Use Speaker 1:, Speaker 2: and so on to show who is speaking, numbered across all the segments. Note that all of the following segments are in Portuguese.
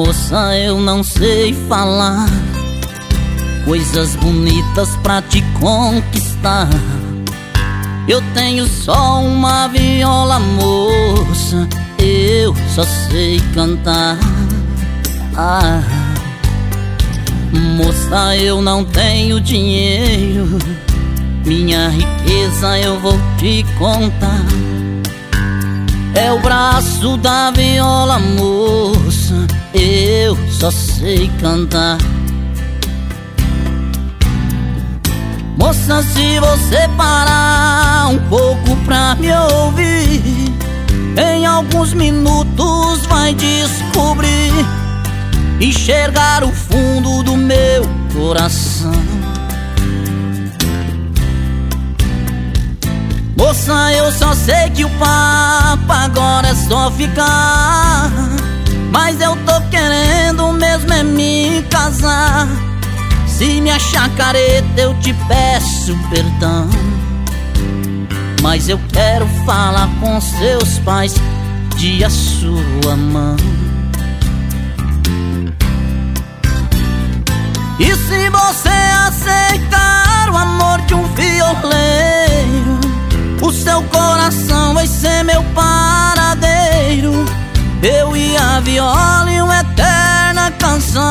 Speaker 1: Moça, eu não sei falar coisas bonitas pra te conquistar. Eu tenho só uma viola, moça, eu só sei cantar. Moça, eu não tenho dinheiro, minha riqueza eu vou te contar. É o braço da viola, moça, eu só sei cantar. Moça, se você parar um pouco pra me ouvir, em alguns minutos vai descobrir, enxergar o fundo do meu coração. Moça, eu só sei que o papo agora é só ficar, mas eu tô querendo mesmo é me casar. Se me achar careta eu te peço perdão, mas eu quero falar com seus pais de a sua mão. E se você aceitar o amor de um violeiro, o seu coração vai ser meu paradeiro, eu e a viola e uma eterna canção.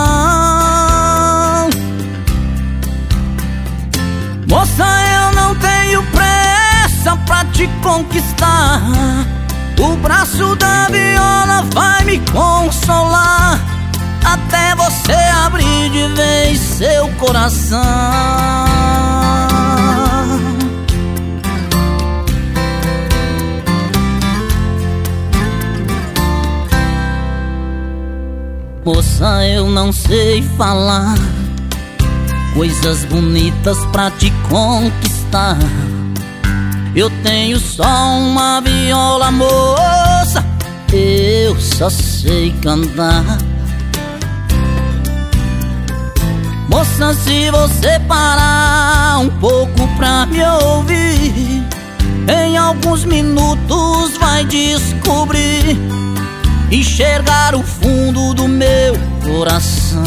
Speaker 1: Moça, eu não tenho pressa pra te conquistar, o braço da viola vai me consolar, até você abrir de vez seu coração. Moça, eu não sei falar coisas bonitas pra te conquistar. Eu tenho só uma viola, moça, eu só sei cantar. Moça, se você parar um pouco pra me ouvir, em alguns minutos vai descobrir, enxergar o fundo do meu coração.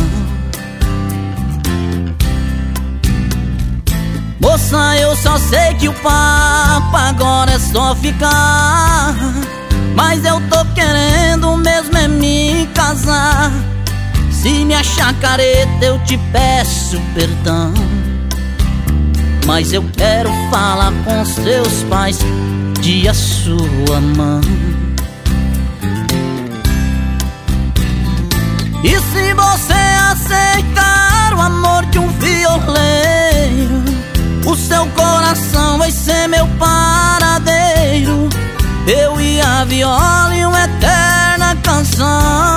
Speaker 1: Moça, eu só sei que o papo agora é só ficar, mas eu tô querendo mesmo é me casar. Se me achar careta eu te peço perdão, mas eu quero falar com seus pais de a sua mão. E se você aceitar o amor de um violeiro, o seu coração vai ser meu paradeiro, eu e a viola e uma eterna canção.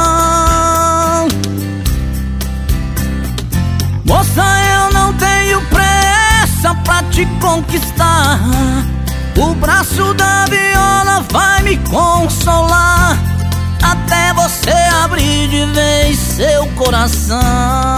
Speaker 1: Moça, eu não tenho pressa pra te conquistar, o braço da viola vai me consolar, até você abrir de vez seu coração.